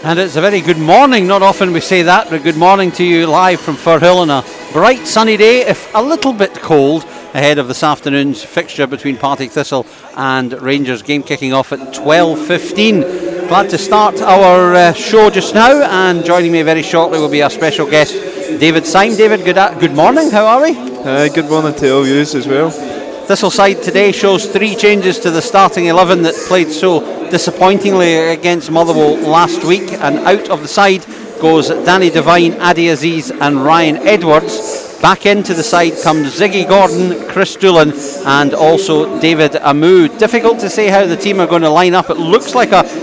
And it's a very good morning. Not often we say that, but good morning to you live from Firhill on a bright sunny day, if a little bit cold, ahead of this afternoon's fixture between Partick Thistle and Rangers, game kicking off at 12:15. Glad to start our show just now, and joining me very shortly will be our special guest, David Syme. David, good morning. How are we? Good morning to all yous as well. Thistle side today shows 3 changes to the starting 11 that played so disappointingly against Motherwell last week, and out of the side goes Danny Devine, Adi Aziz and Ryan Edwards. Back into the side comes Ziggy Gordon, Chris Doolan and also David Amu. Difficult to say how the team are going to line up. It looks like a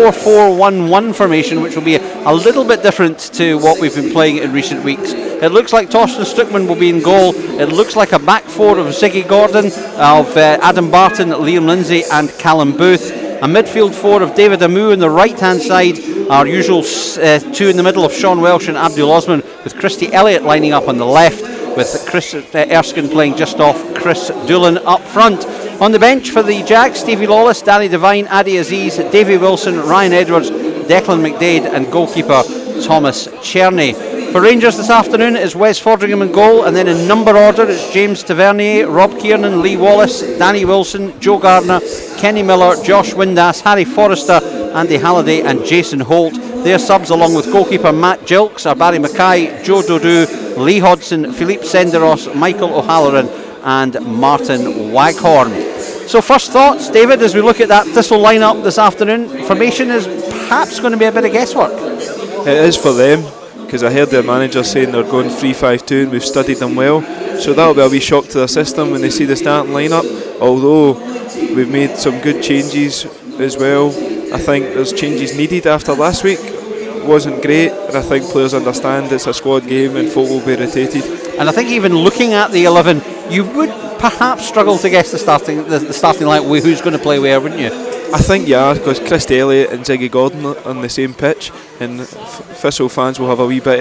4-4-1-1 formation, which will be a little bit different to what we've been playing in recent weeks. It looks like Torsten Stuckman will be in goal. It looks like a back four of Ziggy Gordon, of Adam Barton, Liam Lindsay and Callum Booth. A midfield four of David Amu on the right hand side. Our usual two in the middle of Sean Welsh and Abdul Osman, with Christy Elliott lining up on the left, with Chris Erskine playing just off Chris Doolan up front. On the bench for the Jacks, Stevie Lawless, Danny Devine, Adi Aziz, Davy Wilson, Ryan Edwards, Declan McDade and goalkeeper Thomas Cherney. For Rangers this afternoon is Wes Fodringham in goal, and then in number order it's James Tavernier, Rob Kiernan, Lee Wallace, Danny Wilson, Joe Gardner, Kenny Miller, Josh Windass, Harry Forrester, Andy Halliday and Jason Holt. Their subs, along with goalkeeper Matt Gilks, are Barry Mackay, Joe Dodu, Lee Hodson, Philippe Senderos, Michael O'Halloran and Martin Waghorn. So first thoughts, David, as we look at that Thistle lineup this afternoon. Formation is perhaps going to be a bit of guesswork. It is for them, because I heard their manager saying they're going 3-5-2 and we've studied them well, so that'll be a wee shock to their system when they see the starting lineup. Although we've made some good changes as well. I think there's changes needed after last week. It wasn't great, and I think players understand it's a squad game and folk will be rotated. And I think even looking at the 11, you would perhaps struggle to guess the starting line, who's going to play where, wouldn't you? I think because Christy Elliott and Ziggy Gordon are on the same pitch, and Thistle fans will have a wee bit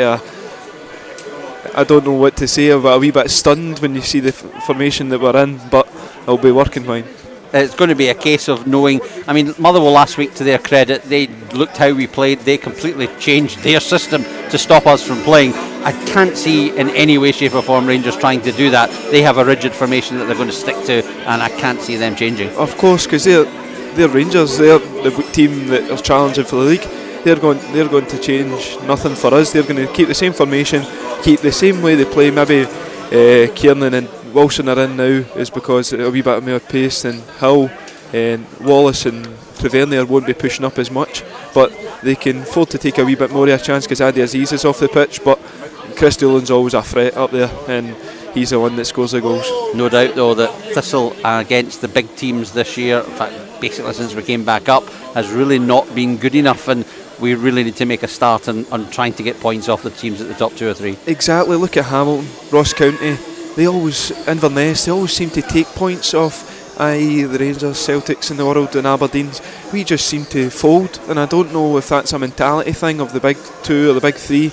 of I don't know what to say, but a wee bit stunned when you see the formation that we're in, but it'll be working fine. It's going to be a case of knowing. I mean, Motherwell last week, to their credit, they looked how we played. They completely changed their system to stop us from playing. I can't see in any way, shape or form Rangers trying to do that. They have a rigid formation that they're going to stick to, and I can't see them changing. Of course, because they're Rangers. They're the team that is challenging for the league. They're going to change nothing for us. They're going to keep the same formation, keep the same way they play. Maybe Kiernan and Wilson are in now is because a wee bit more pace than Hill, and Wallace and Tavernier won't be pushing up as much, but they can afford to take a wee bit more of a chance because Adi Aziz is off the pitch, but Chris Doolan's always a threat up there and he's the one that scores the goals. No doubt though that Thistle against the big teams this year, in fact basically since we came back up, has really not been good enough, and we really need to make a start on trying to get points off the teams at the top 2 or 3. Exactly. Look at Hamilton, Ross County, Inverness, they always seem to take points off, i.e. the Rangers, Celtics in the world and Aberdeens. We just seem to fold, and I don't know if that's a mentality thing of the big 2 or the big 3.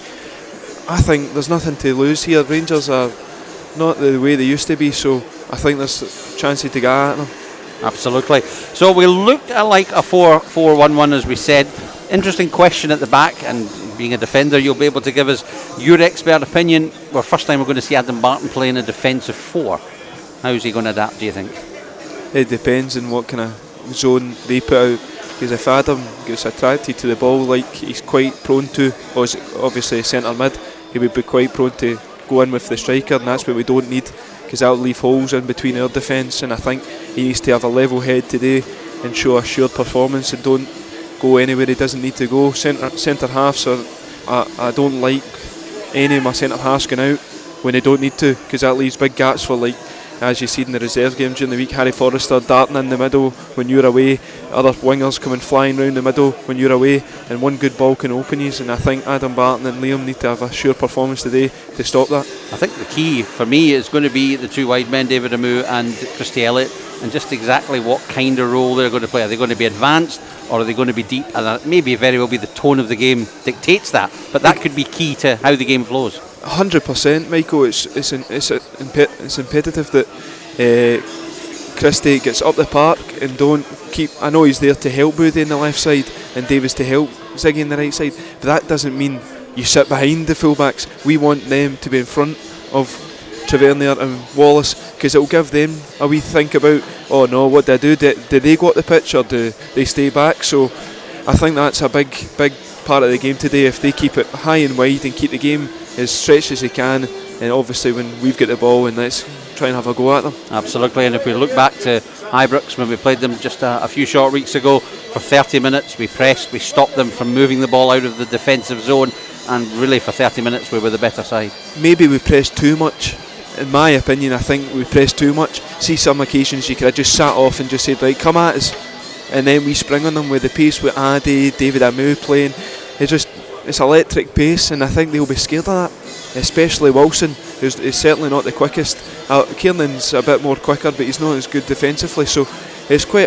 I think there's nothing to lose here. Rangers are not the way they used to be, so I think there's a chance to get at them. Absolutely. So we look at like a 4-4-1-1 as we said. Interesting question at the back, and being a defender you'll be able to give us your expert opinion. Well, first time we're going to see Adam Barton playing a defensive 4. How's he going to adapt, do you think? It depends on what kind of zone they put out, because if Adam gets attracted to the ball like he's quite prone to, obviously centre mid, he would be quite prone to go in with the striker, and that's what we don't need, because that'll leave holes in between our defence. And I think he needs to have a level head today and show a sure performance and don't go anywhere he doesn't need to go. Centre halves I don't like any of my centre halves going out when they don't need to, because that leaves big gaps for, like as you see in the reserve game during the week, Harry Forrester darting in the middle when you're away, other wingers coming flying round the middle when you're away, and one good ball can open you. And I think Adam Barton and Liam need to have a sure performance today to stop that. I think the key for me is going to be the 2 wide men, David Amu and Christy Elliott, and just exactly what kind of role they're going to play. Are they going to be advanced or are they going to be deep? And that maybe very well be the tone of the game dictates that, but that could be key to how the game flows. 100%, Michael. It's imperative that Christie gets up the park and don't keep. I know he's there to help Boothie in the left side and Davis to help, Ziggy on the right side, but that doesn't mean you sit behind the fullbacks. We want them to be in front of Tavernier and Wallace, because it will give them a wee think about, oh no, what do I do? Do they go up the pitch or do they stay back? So I think that's a big part of the game today. If they keep it high and wide and keep the game as stretched as they can, and obviously when we've got the ball, and let's try and have a go at them. Absolutely, and if we look back to Ibrox when we played them just a few short weeks ago, for 30 minutes we pressed, we stopped them from moving the ball out of the defensive zone, and really for 30 minutes we were the better side. Maybe we pressed too much. In my opinion, I think we pressed too much. See, some occasions you could have just sat off and just said, right, come at us, and then we spring on them with the pace with Adi, David Amu playing. It's electric pace, and I think they'll be scared of that, especially Wilson, who's certainly not the quickest. Kiernan's a bit more quicker, but he's not as good defensively, so it's quite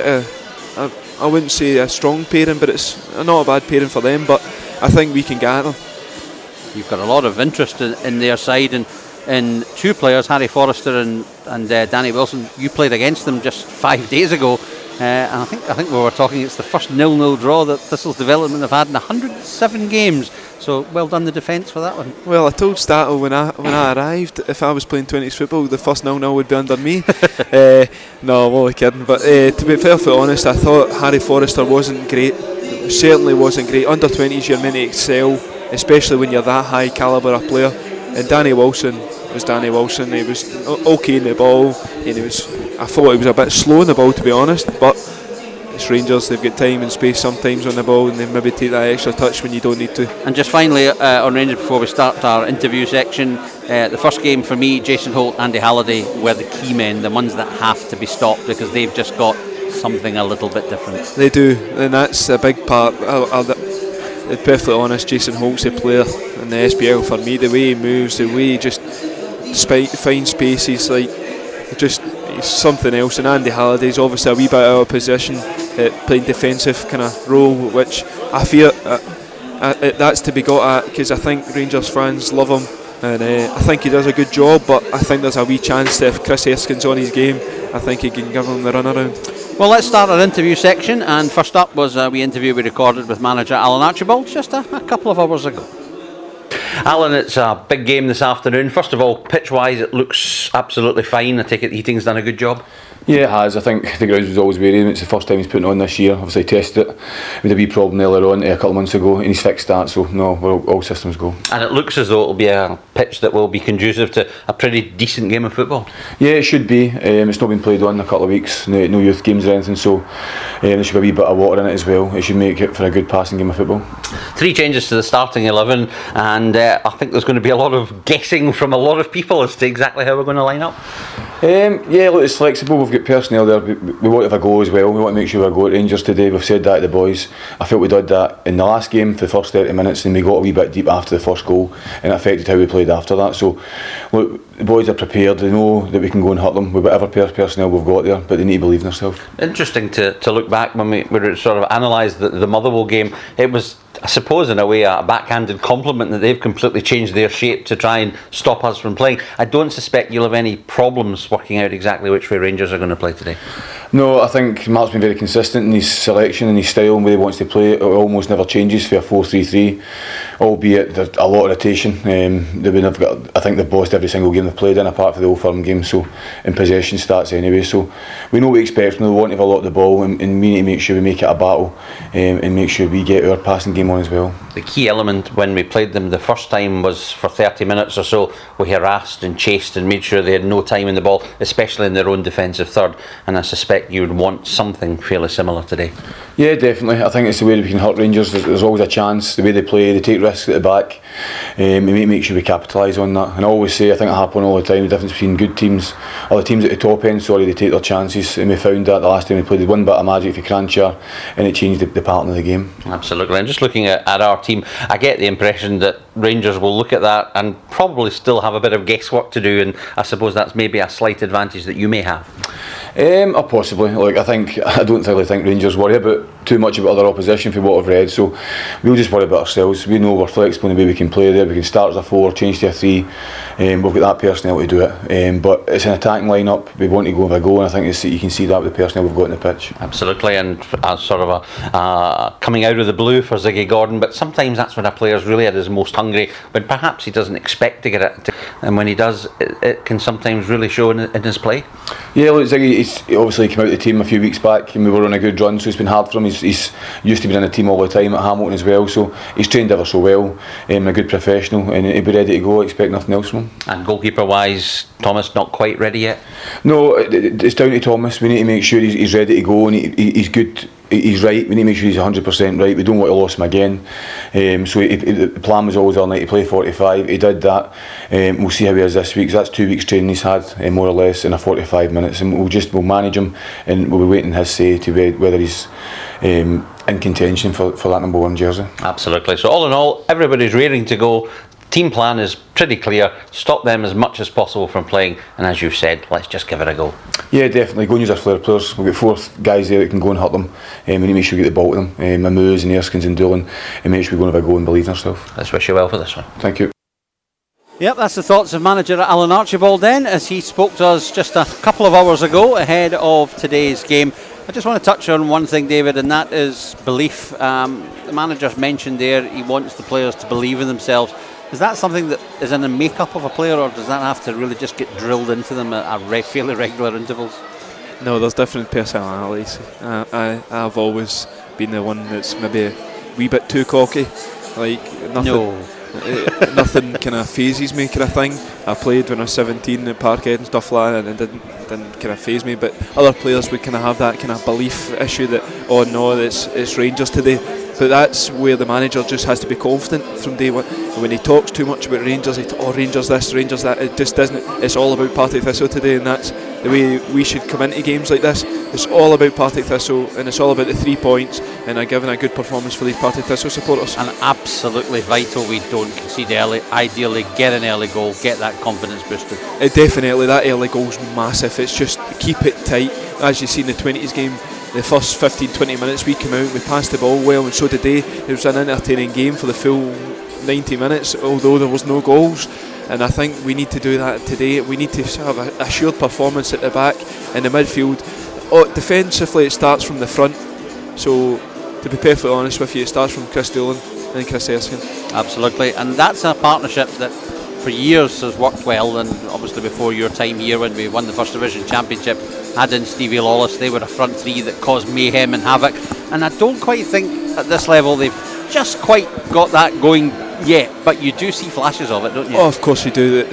I wouldn't say a strong pairing, but it's not a bad pairing for them, but I think we can get them. You've got a lot of interest in their side, and in two players, Harry Forrester and Danny Wilson. You played against them just 5 days ago, and I think we were talking, it's the first 0-0 draw that Thistle's Development have had in 107 games. So well done the defence for that one. Well, I told Stattle when I arrived, if I was playing 20s football, the first 0-0 would be under me. No, I'm only kidding. But to be perfectly honest, I thought Harry Forrester wasn't great. Certainly wasn't great. Under 20s, you're meant to excel, especially when you're that high calibre a player. And Danny Wilson was Danny Wilson. He was okay in the ball, and I thought he was a bit slow in the ball, to be honest. But it's Rangers, they've got time and space sometimes on the ball, and they maybe take that extra touch when you don't need to. And just finally on Rangers, before we start our interview section, the first game for me, Jason Holt, Andy Halliday were the key men, the ones that have to be stopped, because they've just got something a little bit different. They do, and that's a big part. To be perfectly honest, Jason Holt's a player in the SPL for me. The way he moves, the way he just finds spaces, he's something else. And Andy Halliday's obviously a wee bit out of position, playing defensive kind of role, which I fear that's to be got at, because I think Rangers fans love him, and I think he does a good job. But I think there's a wee chance that if Chris Erskine's on his game, I think he can give him the run around. Well, let's start our interview section, and first up was a wee interview we recorded with manager Alan Archibald just a couple of hours ago. Alan, it's a big game this afternoon. First of all, pitch-wise, it looks absolutely fine. I take it Eating's done a good job? Yeah, it has. I think the ground was always wearing. It's the first time he's putting it on this year. Obviously tested it with a wee problem earlier on a couple of months ago, and he's fixed that, so no, all systems go. And it looks as though it'll be a pitch that will be conducive to a pretty decent game of football. Yeah, it should be. It's not been played on in a couple of weeks, no youth games or anything, so there should be a wee bit of water in it as well. It should make it for a good passing game of football. 3 changes to the starting 11, and I think there's going to be a lot of guessing from a lot of people as to exactly how we're going to line up. Yeah, look, it's flexible. We've got personnel there. We want to have a go as well. We want to make sure we go at Rangers today. We've said that to the boys. I felt we did that in the last game for the first 30 minutes, and we got a wee bit deep after the first goal, and it affected how we played after that. So look, the boys are prepared. They know that we can go and hurt them with whatever personnel we've got there, but they need to believe in themselves. Interesting to look back when we sort of analysed the Motherwell game. It was, I suppose, in a way, a backhanded compliment that they've completely changed their shape to try and stop us from playing. I don't suspect you'll have any problems working out exactly which way Rangers are going to play today. No, I think Mark's been very consistent in his selection and his style and where he wants to play. It almost never changes for a 4-3-3, albeit there's a lot of rotation. I think they've bossed every single game they've played in, apart from the Old Firm game, so in possession stats anyway. So we know what we expect from them. We want to have a lot of the ball, and we need to make sure we make it a battle, and make sure we get our passing game on as well. The key element when we played them the first time was for 30 minutes or so we harassed and chased and made sure they had no time in the ball, especially in their own defensive third, and I suspect you would want something fairly similar today. Yeah, definitely. I think it's the way that we can hurt Rangers. There's always a chance. The way they play, they take risks at the back, and we make sure we capitalise on that. And I always say, I think it happens all the time, the difference between good teams, or the teams at the top end, they take their chances, and we found that the last time we played, one bit of magic for Crancher, and it changed the pattern of the game. Absolutely. And just looking at our team, I get the impression that Rangers will look at that and probably still have a bit of guesswork to do, and I suppose that's maybe a slight advantage that you may have. Or possibly. I don't really think Rangers worry about too much about other opposition for what I've read. So we'll just worry about ourselves. We know we're flexible in the way we can play there. We can start as a 4, change to a 3. We've got that personnel to do it. But it's an attacking line-up. We want to go with a goal, and I think you can see that with the personnel we've got on the pitch. Absolutely, and sort of a coming out of the blue for Ziggy Gordon. But sometimes that's when a player's really at his most hungry, when perhaps he doesn't expect to get it, and when he does, it can sometimes really show in his play. Yeah, look, Ziggy, he obviously came out of the team a few weeks back, and we were on a good run, so it's been hard for him. He's used to being in the team all the time at Hamilton as well, so he's trained ever so well, a good professional, and he'll be ready to go. I expect nothing else from him. And goalkeeper wise, Thomas not quite ready yet? No, it's down to Thomas. We need to make sure he's ready to go, and he's good. He's right. We need to make sure he's 100% right. We don't want to lose him again. So the plan was always all night to play 45. He did that. We'll see how he is this week. So that's 2 weeks training he's had, more or less, in a 45 minutes, and we'll manage him, and we'll be waiting his say to whether he's in contention for that number 1 jersey. Absolutely. So all in all, everybody's raring to go. Team plan is pretty clear. Stop them as much as possible from playing, and as you've said, let's just give it a go. Yeah, definitely. Go and use our flair players. We've got 4 guys there that can go and hurt them. We need to make sure we get the ball to them. Mamous and Erskines and Doolan, and make sure we go and have a go and believe in ourselves. Let's wish you well for this one. Thank you. Yep, that's the thoughts of manager Alan Archibald then, as he spoke to us just a couple of hours ago ahead of today's game. I just want to touch on one thing, David, and that is belief. The manager's mentioned there he wants the players to believe in themselves. Is that something that is in the makeup of a player, or does that have to really just get drilled into them at fairly regular intervals? No, there's different personalities. I've always been the one that's maybe a wee bit too cocky. Nothing kind of phases me, kind of thing. I played when I was 17 at Parkhead and stuff like that, and it didn't kind of phase me. But other players would kind of have that kind of belief issue that, oh no, it's Rangers today. But that's where the manager just has to be confident from day one. And when he talks too much about Rangers, Rangers this, Rangers that, it just doesn't. It's all about Partick Thistle today, and that's the way we should come into games like this. It's all about Partick Thistle, and it's all about the 3 points, and giving a good performance for these Partick Thistle supporters. And absolutely vital we don't concede early. Ideally, get an early goal, get that confidence boosted. Definitely, that early goal's massive. It's just keep it tight. As you see in the 20s game, the first 15-20 minutes we came out, we passed the ball well, and so did they. It was an entertaining game for the full 90 minutes, although there was no goals. And I think we need to do that today. We need to have a assured performance at the back, in the midfield. Defensively, it starts from the front. So, to be perfectly honest with you, it starts from Chris Doolan and Chris Erskine. Absolutely, and that's a partnership that for years has worked well, and obviously before your time here when we won the First Division Championship, had in Stevie Lawless, they were a front 3 that caused mayhem and havoc, and I don't quite think at this level they've just quite got that going yet, but you do see flashes of it, don't you? Oh, of course you do.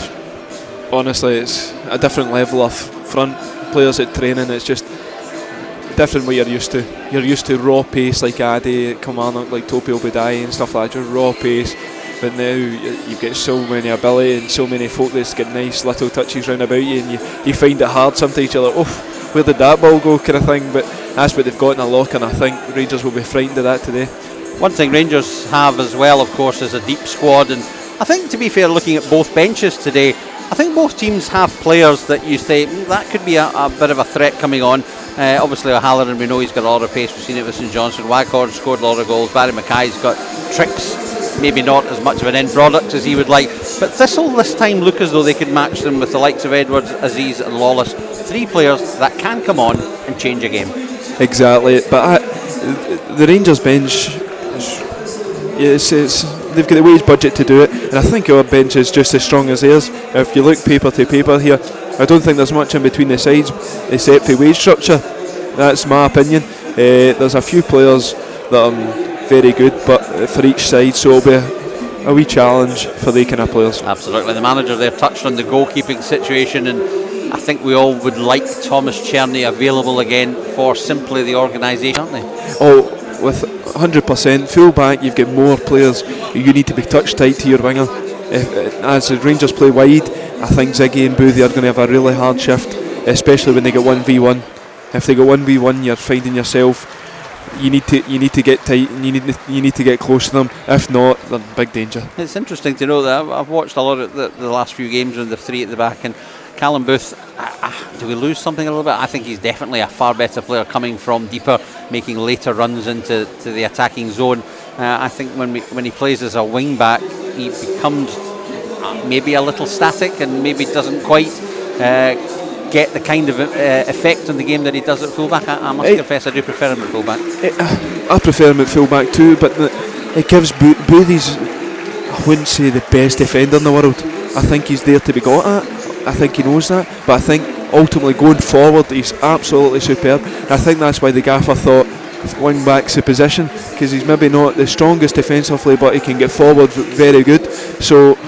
Honestly, it's a different level of front players at training. It's just different what you're used to. You're used to raw pace like Addy, Kilmarnock, like Topi Obadiah and stuff like that, just raw pace. But now you've got so many ability and so many folk that's got nice little touches round about you, and you find it hard sometimes. You're like, oh, where did that ball go, kind of thing. But that's what they've got in a lock, and I think Rangers will be frightened of that today. One thing Rangers have as well, of course, is a deep squad, and I think, to be fair, looking at both benches today, I think both teams have players that you say that could be a bit of a threat coming on. Obviously O'Halloran, we know he's got a lot of pace, we've seen it with St Johnstone. Waghorn scored a lot of goals. Barry Mackay's got tricks, maybe not as much of an end product as he would like, but Thistle this time look as though they could match them with the likes of Edwards, Aziz and Lawless. 3 players that can come on and change a game. Exactly, but the Rangers bench, they've got the wage budget to do it, and I think our bench is just as strong as theirs. If you look paper to paper here, I don't think there's much in between the sides except for wage structure. That's my opinion. There's a few players that are very good, but for each side, so it'll be a wee challenge for the kind of players. Absolutely. The manager there touched on the goalkeeping situation, and I think we all would like Thomas Cherney available again for simply the organisation, aren't they? Oh, with 100% full back, you've got more players. You need to be touch tight to your winger. As the Rangers play wide, I think Ziggy and Boothie are going to have a really hard shift, especially when they get 1v1. If they go 1v1, you're finding yourself. You need to get tight, and you need to get close to them. If not, they're in big danger. It's interesting to know that I've watched a lot of the last few games with the 3 at the back, and Callum Booth, do we lose something a little bit? I think he's definitely a far better player coming from deeper, making later runs into the attacking zone. I think when he plays as a wing back, he becomes maybe a little static and maybe doesn't quite get the kind of effect on the game that he does at fullback. I must confess I do prefer him at fullback. I prefer him at fullback too, but it gives Boothie's, I wouldn't say the best defender in the world. I think he's there to be got at. I think he knows that, but I think ultimately going forward he's absolutely superb. I think that's why the gaffer thought wing back's the position, because he's maybe not the strongest defensively, but he can get forward very good. So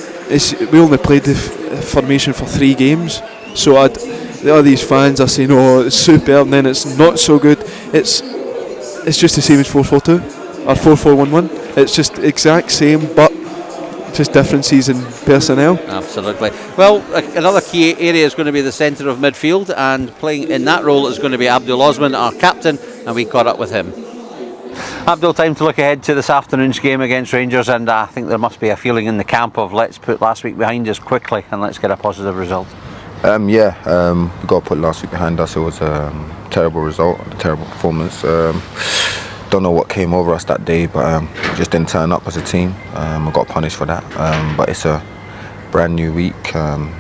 we only played the formation for 3 games, so all these fans are saying, oh, it's superb, and then it's not so good. It's just the same as 4-4-2 or 4-4-1-1. It's just exact same, but just differences in personnel. Absolutely. Well, another key area is going to be the centre of midfield, and playing in that role is going to be Abdul Osman, our captain, and we caught up with him. Abdul, time to look ahead to this afternoon's game against Rangers, and I think there must be a feeling in the camp of let's put last week behind us quickly and let's get a positive result. We got to put last week behind us. It was a terrible result, a terrible performance. Don't know what came over us that day, but we just didn't turn up as a team. We got punished for that. But it's a brand new week,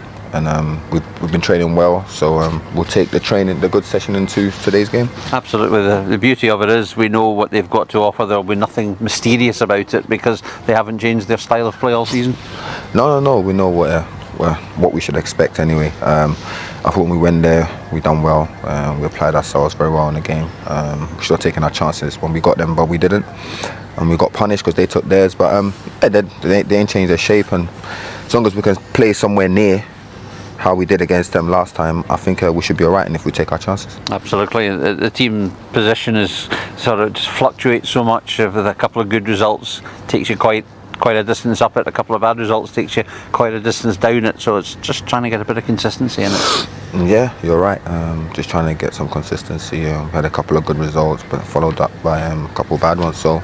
and we've been training well, so we'll take the good session into today's game. Absolutely. The beauty of it is we know what they've got to offer. There'll be nothing mysterious about it because they haven't changed their style of play all season. No. We know what we should expect anyway. I thought when we went there, we done well. We applied ourselves very well in the game. We should have taken our chances when we got them, but we didn't. And we got punished because they took theirs. But they ain't changed their shape. And as long as we can play somewhere near how we did against them last time, I think we should be all right, and if we take our chances. Absolutely. The team position is sort of just fluctuates so much. With a couple of good results, takes you quite a distance up it. A couple of bad results takes you quite a distance down it. So it's just trying to get a bit of consistency in it. Yeah, you're right. Just trying to get some consistency. Had a couple of good results, but followed up by a couple of bad ones. So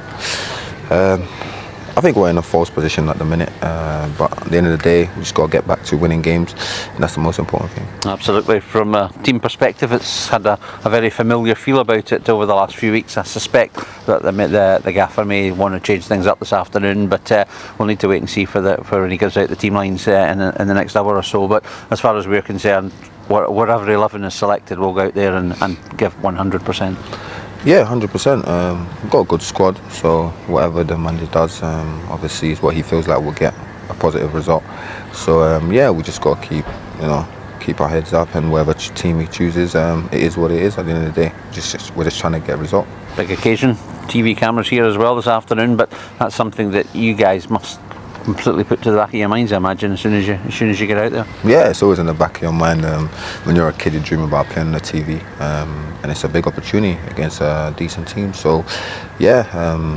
I think we're in a false position at the minute, but at the end of the day, we just got to get back to winning games, and that's the most important thing. Absolutely. From a team perspective, it's had a very familiar feel about it over the last few weeks. I suspect that the gaffer may want to change things up this afternoon, but we'll need to wait and see for when he gives out the team lines in the next hour or so. But as far as we're concerned, whatever 11 is selected, we'll go out there and give 100%. Yeah, 100%. We've got a good squad, so whatever the manager does, obviously is what he feels like we'll get a positive result. So we just got to keep our heads up, and whatever team he chooses, it is what it is. At the end of the day, we're just trying to get a result. Big occasion, TV cameras here as well this afternoon, but that's something that you guys must completely put to the back of your minds, I imagine, as soon as you get out there. Yeah, it's always in the back of your mind. When you're a kid, you dream about playing on the TV, and it's a big opportunity against a decent team. So, yeah,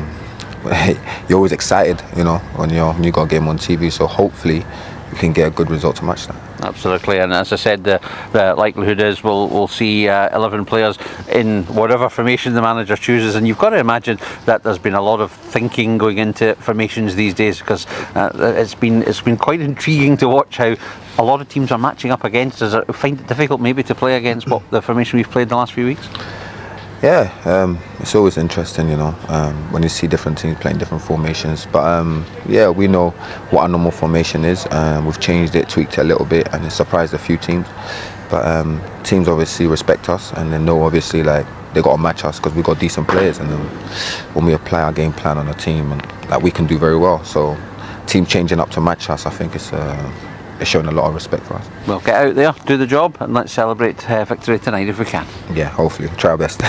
you're always excited, when you got a game on TV. So hopefully, we can get a good result to match that. Absolutely, and as I said, the likelihood is we'll see 11 players in whatever formation the manager chooses, and you've got to imagine that there's been a lot of thinking going into formations these days, because it's been quite intriguing to watch how a lot of teams are matching up against us. I find it difficult maybe to play against what the formation we've played in the last few weeks. Yeah, it's always interesting, when you see different teams playing different formations. But we know what our normal formation is. We've changed it, tweaked it a little bit, and it surprised a few teams. But teams obviously respect us, and they know obviously they got to match us because we've got decent players. And when we apply our game plan on a team, and we can do very well. So team changing up to match us, I think it's showing a lot of respect for us. Well, get out there, do the job, and let's celebrate victory tonight if we can. Yeah, hopefully. We'll try our best.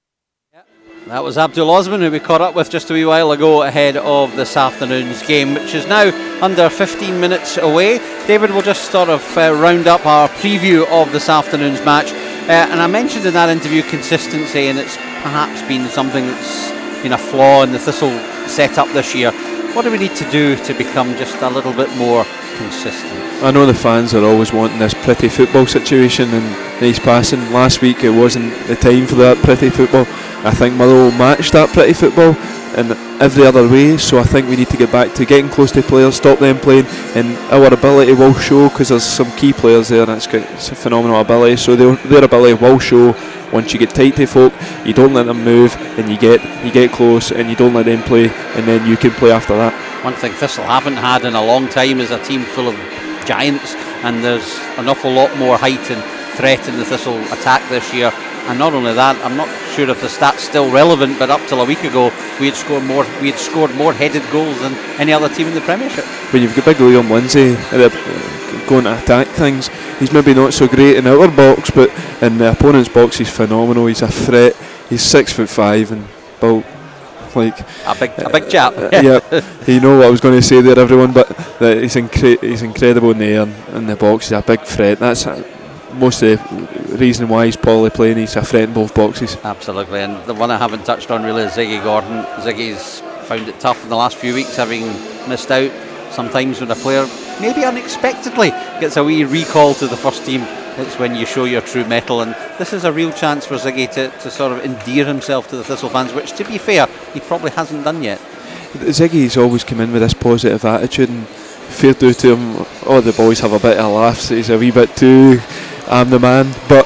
That was Abdul Osman, who we caught up with just a wee while ago ahead of this afternoon's game, which is now under 15 minutes away. David will just sort of round up our preview of this afternoon's match. And I mentioned in that interview consistency, and it's perhaps been something that's been a flaw in the Thistle setup this year. What do we need to do to become just a little bit more consistent? I know the fans are always wanting this pretty football situation and nice passing. Last week it wasn't the time for that pretty football. I think Motherwell matched that pretty football, in every other way. So I think we need to get back to getting close to players, stop them playing, and our ability will show, because there's some key players there, and it's a phenomenal ability. So their ability will show once you get tight to folk. You don't let them move, and you get close, and you don't let them play, and then you can play after that. One thing Thistle haven't had in a long time is a team full of giants, and there's an awful lot more height and threat in the Thistle attack this year. And not only that, I'm not sure if the stat's still relevant, but up till a week ago we had scored more headed goals than any other team in the Premiership. When you've got big Liam Lindsay going to attack things, he's maybe not so great in our box, but in the opponent's box he's phenomenal. He's a threat. He's 6'5" and built like a big chap. Yeah, you know what I was going to say there, everyone, but he's incredible in the air, in the box. He's a big threat. That's most of the reason why he's probably playing. He's a threat in both boxes. Absolutely. And the one I haven't touched on really is Ziggy Gordon. Ziggy's found it tough in the last few weeks, having missed out. Sometimes when a player maybe unexpectedly gets a wee recall to the first team, it's when you show your true mettle, and this is a real chance for Ziggy to sort of endear himself to the Thistle fans, which, to be fair, he probably hasn't done yet. Ziggy's always come in with this positive attitude, and fair due to him, all the boys have a bit of laughs. He's a wee bit too I'm the man, but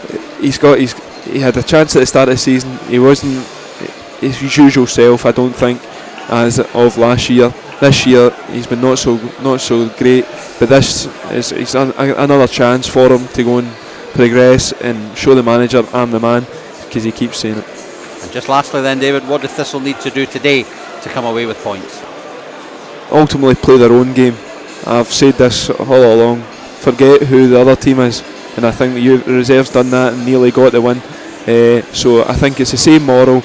he had a chance at the start of the season. He wasn't his usual self, I don't think, as of last year. This year he's been not so great, but this is another chance for him to go and progress and show the manager I'm the man, because he keeps saying it. And just lastly then, David, what does Thistle need to do today to come away with points? Ultimately play their own game. I've said this all along, forget who the other team is, and I think the reserves done that and nearly got the win. So I think it's the same moral.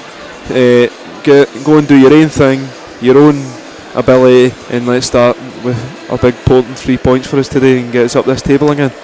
Go and do your own thing, your own ability, and let's start with a big potent 3 points for us today and get us up this table again.